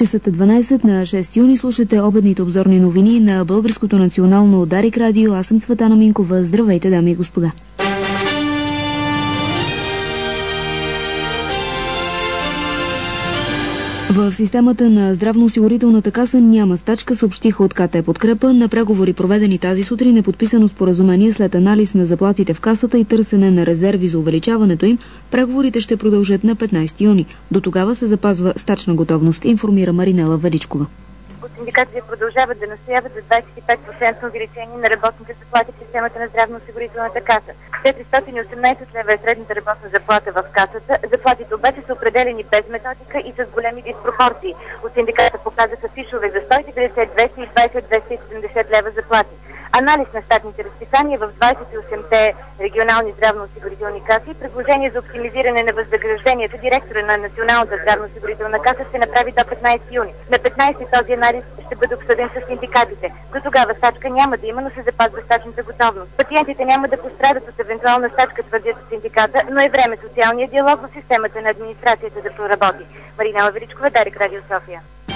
Часът е 12 на 6 юни. Слушате обедните обзорни новини на Българското национално Дарик радио. Аз съм Цветана Минкова. Здравейте, дами и господа. В системата на здравноосигурителната каса няма стачка, съобщиха от КТ Подкрепа. На преговори, проведени тази сутрин, е подписано споразумение след анализ на заплатите в касата и търсене на резерви за увеличаването им. Преговорите ще продължат на 15 юни. До тогава се запазва стачна готовност, информира Маринела Величкова. Синдикатите продължават да настояват за 25% увеличение на работните заплати в системата на здравноосигурителната каса. 418 лева е средната работна заплата в касата. Заплатите обаче са определени без методика и с големи диспропорции. От синдиката показаха фишове за 190, 220, 270 лева заплати. Анализ на щатните разписания в 28-те регионални здравноосигурителни каси и предложение за оптимизиране на възнаграждението директора на Националната здравноосигурителна каса ще направи до 15 юни. На 15 този анализ ще бъде обсъден с синдикатите. До тогава стачка няма да има, но се запазва стачната готовност. Пациентите няма да пострадат от евентуална стачка, твърдят от синдиката, но е време социалния диалог в системата на администрацията да проработи. Маринела Величкова, Дарик радио София.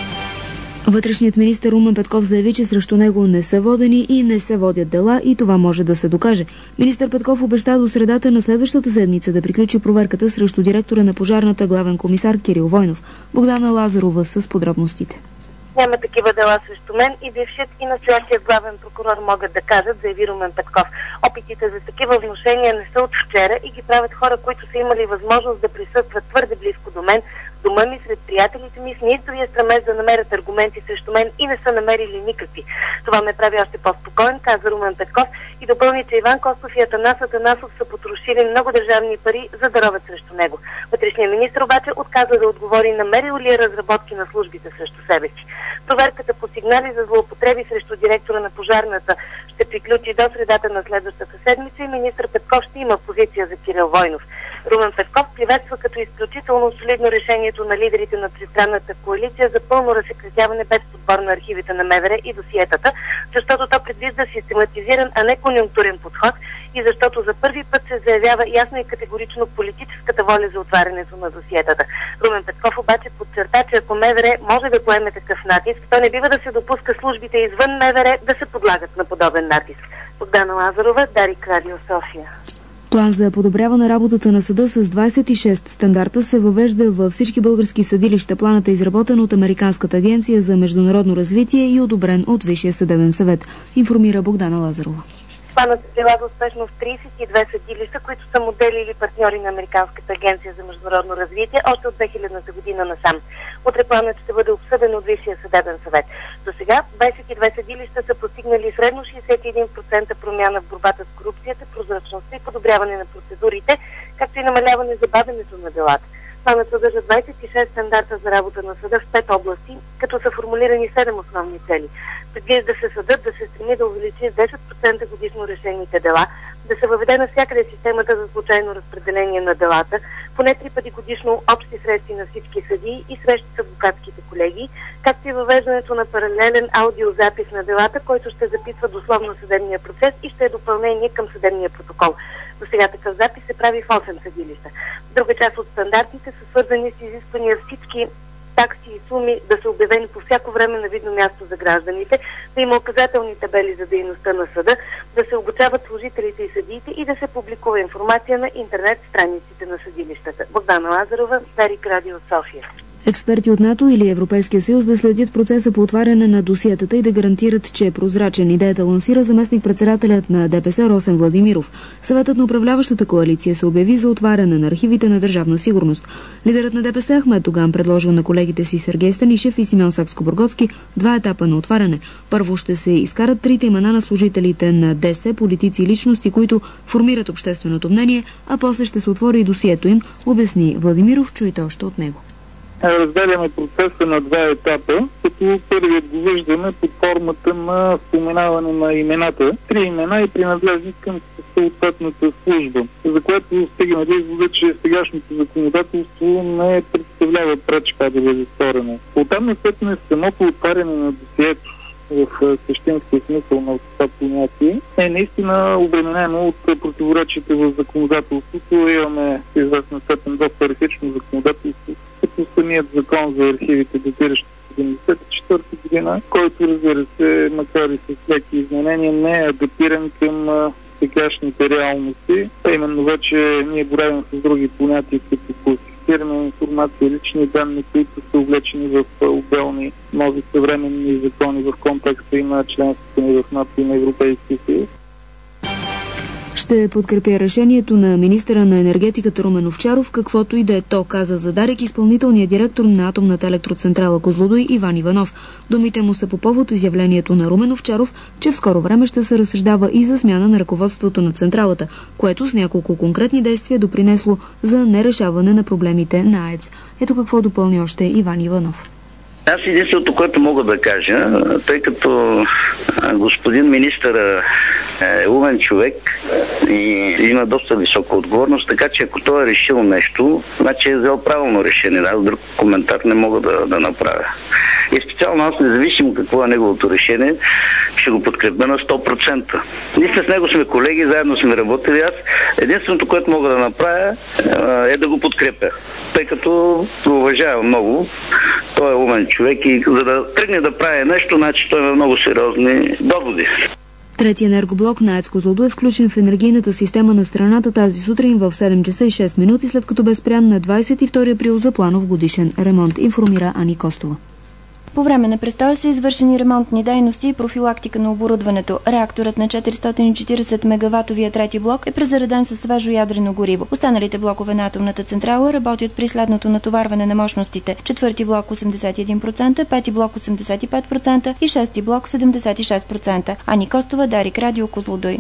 Вътрешният министър Румен Петков заяви, че срещу него не са водени и не се водят дела и това може да се докаже. Министър Петков обеща до средата на следващата седмица да приключи проверката срещу директора на пожарната главен комисар Кирил Войнов. Богдана Лазарова с подробностите. Няма такива дела срещу мен и бившият и настоящия главен прокурор могат да кажат, заяви Румен Петков. Опитите за такива внушения не са от вчера и ги правят хора, които са имали възможност да присъстват твърде близко до мен, дома ми, сред приятелите ми, с неистовия стремеж да намерят аргументи срещу мен и не са намерили никакви. Това ме прави още по-спокоен, каза Румен Петков и допълни, че Иван Костов и Атанас Атанасов са потрошили много държавни пари, за да ровят срещу него. Вътрешният министр обаче отказа да отговори намерил ли е разработки на службите срещу себе си. Проверката по сигнали за злоупотреби срещу директора на пожарната ще приключи до средата на следващата седмица и министър Петков ще има позиция за Кирил Войнов. Румен Петков приветства като изключително солидно решението на лидерите на тристранната коалиция за пълно разсекретяване без подбор на архивите на МВР и досиетата, защото то предвижда систематизиран, а не конюнктурен подход и защото за първи път се заявява ясно и категорично политическата воля за отварянето на досиетата. Румен Петков обаче подчерта, че ако МВР може да поеме такъв натиск, то не бива да се допуска службите извън МВР да се подлагат на подобен натиск. Богдана Лазарова, Дарик радио София. План за подобряване работата на съда с 26 стандарта се въвежда във всички български съдилища. Планът е изработен от Американската агенция за международно развитие и одобрен от Висшия съдебен съвет, информира Богдана Лазарова. Планът се прилага успешно в 32 съдилища, които са модели или партньори на Американската агенция за международно развитие още от 2000 година насам. Утре планът ще бъде обсъден от Висшия съдебен съвет. До сега 22 съдилища са постигнали средно 61% промяна в борбата с корупцията, прозрачността и подобряване на процедурите, както и намаляване забавянето на делата. Планът съдържа 26 стандарта за работа на съда в 5 области, като са формулирани 7 основни цели. Предвижда се съдът да се стреми да увеличи с 10% годишно решените дела, да се въведе навсякъде системата за случайно разпределение на делата, поне 3 пъти годишно общи срещи на всички съдии и срещи с адвокатските колеги, както и въвеждането на паралелен аудиозапис на делата, който ще записва дословно съдебния процес и ще е допълнение към съдебния протокол. До сега такъв запис се прави в 8 съдилища. Друга част от стандартите са свързани с изисквания всички такси и суми да са обявени по всяко време на видно място за гражданите, да има указателни табели за дейността на съда, да се обучават служителите и съдиите и да се публикува информация на интернет страниците на съдилищата. Богдана Лазарова, Дарик радио София. Експерти от НАТО или Европейския съюз да следят процеса по отваряне на досиетата и да гарантират, че е прозрачен. Идеята лансира заместник-председателят на ДПС Росен Владимиров. Съветът на управляващата коалиция се обяви за отваряне на архивите на Държавна сигурност. Лидерът на ДПС Ахмед Доган предложил на колегите си Сергей Станишев и Симеон Сакскобургготски 2 етапа на отваряне. Първо ще се изкарат 3 имена на служителите на ДС, политици и личности, които формират общественото мнение, а после ще се отвори и досието им, обясни Владимиров. Чуйте още от него. Разделяме процеса на 2 етапа, като първият го виждаме под формата на споменаване на имената. 3 имена и принадлежност към съответната служба, за което стигаме до извода, че сегашното законодателство не представлява пречка да бъде сторено. Оттам насетне самото отваряне на досието в същинския смисъл на това понятие е наистина обременено от противоречите в законодателството. Имаме известна степен доста архаично законодателство, като самият закон за архивите, датиращ 1974 година, който, разбира се, макар и с леки изменения, не е адаптиран към сегашните реалности. Именно вече ние боравим с други понятия, като класифицирана информация, лични данни, които са облечени в отделни нови съвременни закони в контекста и на членството ни в НАТО и на Европейския съюз. Ще подкрепя решението на министъра на енергетиката Румен Овчаров, каквото и да е то, каза за Дарик изпълнителният директор на атомната електроцентрала Козлодуй Иван Иванов. Думите му са по повод изявлението на Румен Овчаров, че в скоро време ще се разсъждава и за смяна на ръководството на централата, което с няколко конкретни действия допринесло за нерешаване на проблемите на АЕЦ. Ето какво допълни още Иван Иванов. Аз единственото, което мога да кажа, тъй като господин министър е умен човек и има доста висока отговорност, така че ако той е решил нещо, значи е взел правилно решение. Аз друг коментар не мога да направя. И специално аз, независимо какво е неговото решение, ще го подкрепя на 100%. Ние с него сме колеги, заедно сме работили. Аз единственото, което мога да направя, е да го подкрепя, тъй като го уважавам много. Той е умен човек и за да тръгне да прави нещо, значи той има много сериозни доводи. Трети енергоблок на АЕЦ Козлодуй е включен в енергийната система на страната тази сутрин в 7 часа и 6 минути, след като бе спрян на 22 април за планов годишен ремонт, информира Ани Костова. По време на престоя са извършени ремонтни дейности и профилактика на оборудването. Реакторът на 440 мегаватовия трети блок е презареден със свежо ядрено гориво. Останалите блокове на атомната централа работят при следното натоварване на мощностите. Четвърти блок 81%, пети блок 85% и шести блок 76%. Ани Костова, Дарик Радио, Козлодуй.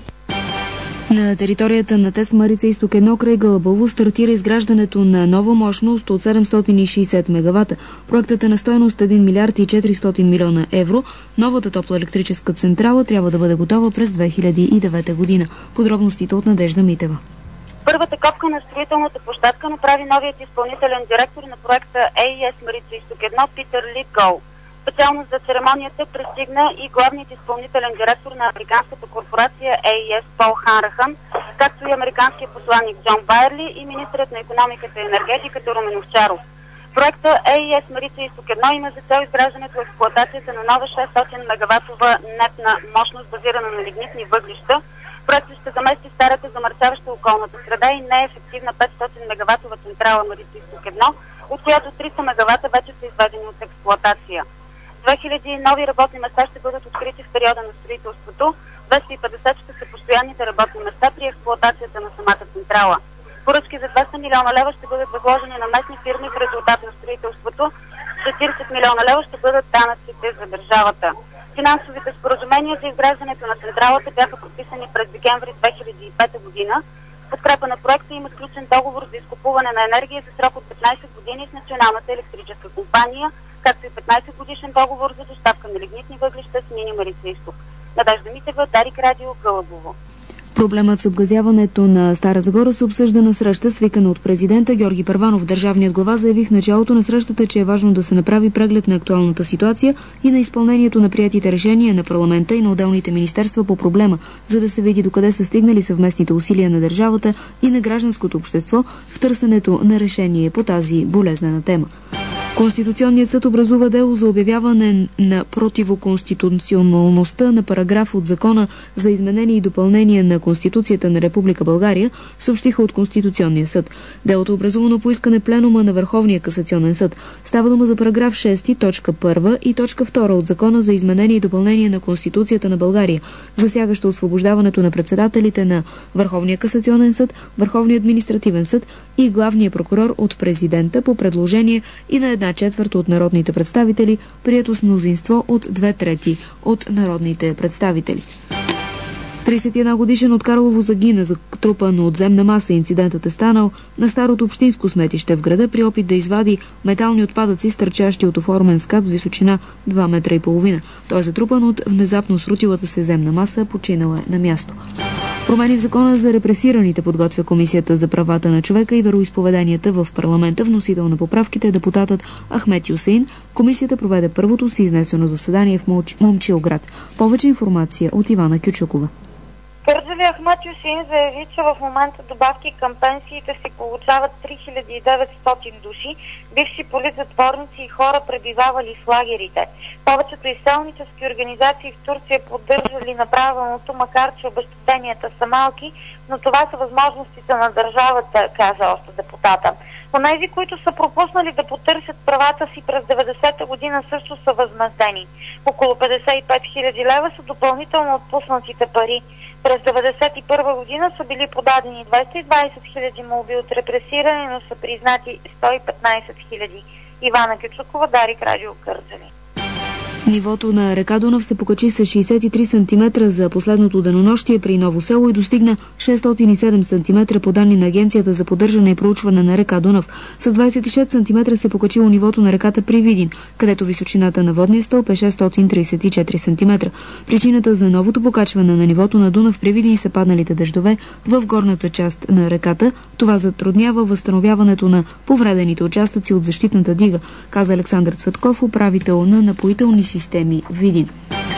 На територията на ТЕЦ Марица изток 1 край Гълъбово стартира изграждането на нова мощност от 760 мегавата. Проектът е на стойност 1 милиард и 400 милиона евро. Новата топлоелектрическа централа трябва да бъде готова през 2009 година. Подробностите от Надежда Митева. Първата копка на строителната площадка направи новият изпълнителен директор на проекта AES Марица изток 1 Питър Литгол. Специално за церемонията пристигна и главният изпълнителен директор на американската корпорация AES Пол Ханрахан, както и американският посланник Джон Байерли и министърът на икономиката и енергетиката Румен Овчаров. Проекта AES Марица изток 1 има за цел изграждането в експлоатацията на нова 600 мегаватова нетна мощност, базирана на лигнитни въглища. Проектът ще замести старата замърсяваща околната среда и неефективна 500 мегаватова централа Марица изток 1, от която 300 мегавата вече са изведени от експлоатация. 2000 нови работни места ще бъдат открити в периода на строителството, 250 ще са постоянните работни места при експлоатацията на самата централа. Поръчки за 200 милиона лева ще бъдат възложени на местни фирми в резултат на строителството, 40 милиона лева ще бъдат данъците за държавата. Финансовите споразумения за изграждането на централата бяха подписани през декември 2005 година. В подкрепа на проекта има сключен договор за изкупуване на енергия за срок от 15 години с Националната електрическа компания, както и 15 годишен договор за доставка на лигнитни въглища с Мини Марица изток. Надежда Митева, Дарик Радио, Гълъбово. Проблемът с обгазяването на Стара Загора се обсъжда на среща, свикана от президента Георги Първанов. Държавният глава заяви в началото на срещата, че е важно да се направи преглед на актуалната ситуация и на изпълнението на приятите решения на парламента и на отделните министерства по проблема, за да се види докъде са стигнали съвместните усилия на държавата и на гражданското общество в търсенето на решение по тази болезнена тема. Конституционният съд образува дело за обявяване на противоконституционалността на параграф от Закона за изменение и допълнение на Конституцията на Република България, съобщиха от Конституционния съд. Делото е образувано по искане пленума на Върховния касационен съд. Става дума за параграф 6, точка 1 и точка 2 от Закона за изменение и допълнение на Конституцията на България, засягащо освобождаването на председателите на Върховния касационен съд, Върховния административен съд и главния прокурор от президента по предложение и на 1/4 от народните представители, прието с мнозинство от 2/3 от народните представители. 31 годишен от Карлово загина, затрупан от земна маса. Инцидентът е станал на старото общинско сметище в града при опит да извади метални отпадъци, стърчащи от оформен скат с височина 2,5 метра. Той е затрупан от внезапно срутилата се земна маса, починала е на място. Промени в закона за репресираните подготвя Комисията за правата на човека и вероизповеданията в парламента. Вносител на поправките е депутатът Ахмед Юсеин. Комисията проведе първото си изнесено заседание в Момчилград. Повече информация от Ивана Кючукова. Кърджали Ахмед Юсеин заяви, че в момента добавки към пенсиите си получават 3900 души, бивши политзатворници и хора, пребивавали в лагерите. Повечето изселнически организации в Турция поддържали направеното, макар че обезщетенията са малки, но това са възможностите на държавата, каза още депутата. Онези, които са пропуснали да потърсят правата си през 90-та година, също са възмездени. Около 55 000 лева са допълнително отпуснатите пари. През 1991 година са били подадени 220 000 молби от репресирани, но са признати 115 000. Ивана Кючукова, Дарик, Радио Кърджали. Нивото на река Дунав се покачи с 63 см за последното денонощие при Ново село и достигна 607 см по данни на Агенцията за поддържане и проучване на река Дунав. С 26 см се покачило нивото на реката при Видин, където височината на водния стълб е 634 см. Причината за новото покачване на нивото на Дунав при Видин са падналите дъждове в горната част на реката. Това затруднява възстановяването на повредените участъци от защитната дига, каза Александър Цветков, управител на Напоителни системи Видин.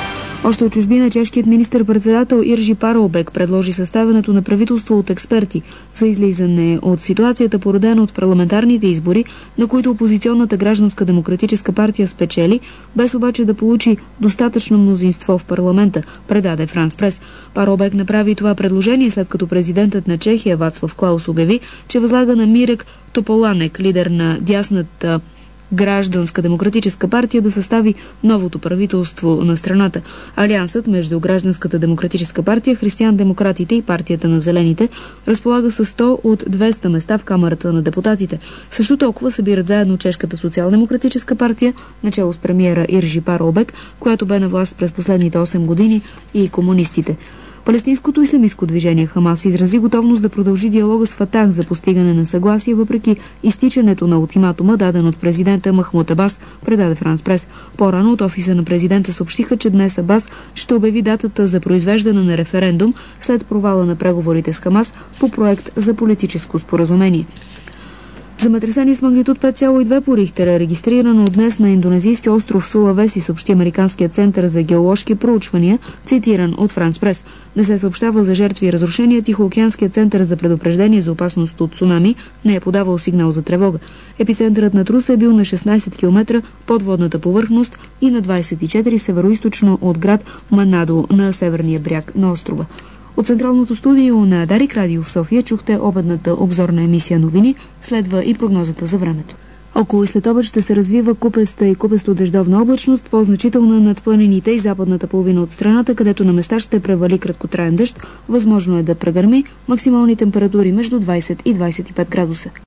Още от чужбина чешкият министър-председател Иржи Парубек предложи съставянето на правителство от експерти за излизане от ситуацията, породена от парламентарните избори, на които опозиционната гражданска демократическа партия спечели, без обаче да получи достатъчно мнозинство в парламента, предаде Франс Прес. Парубек направи това предложение, след като президентът на Чехия Вацлав Клаус обяви, че възлага на Мирек Тополанек, лидер на дясната гражданска демократическа партия, да състави новото правителство на страната. Алиансът между Гражданската демократическа партия, християн-демократите и партията на зелените разполага с 100 от 200 места в Камарата на депутатите. Също толкова събират заедно Чешката социал-демократическа партия, начело с премиера Иржи Парубек, която бе на власт през последните 8 години, и комунистите. Палестинското ислямистко движение Хамас изрази готовност да продължи диалога с Фатах за постигане на съгласие, въпреки изтичането на ултиматума, даден от президента Махмуд Абас, предаде Франс Прес. По-рано от офиса на президента съобщиха, че днес Абас ще обяви датата за произвеждане на референдум след провала на преговорите с Хамас по проект за политическо споразумение. Земетресение с магнитуд 5,2 по Рихтер е регистрирано днес на индонезийския остров Сулавеси, съобщи Американският център за геоложки проучвания, цитиран от Франс Прес. Не се съобщава за жертви и разрушения. Тихоокеанският център за предупреждение за опасност от цунами не е подавал сигнал за тревога. Епицентърът на труса е бил на 16 км под водната повърхност и на 24 североизточно от град Манадо на северния бряг на острова. От централното студио на Дарик Радио в София чухте обедната обзорна емисия новини, следва и прогнозата за времето. Около и след обед ще се развива купеста и купесто-дъждовна облачност, по-значителна над планините и западната половина от страната, където на места ще превали краткотраен дъжд. Възможно е да прегърми, максимални температури между 20 и 25 градуса.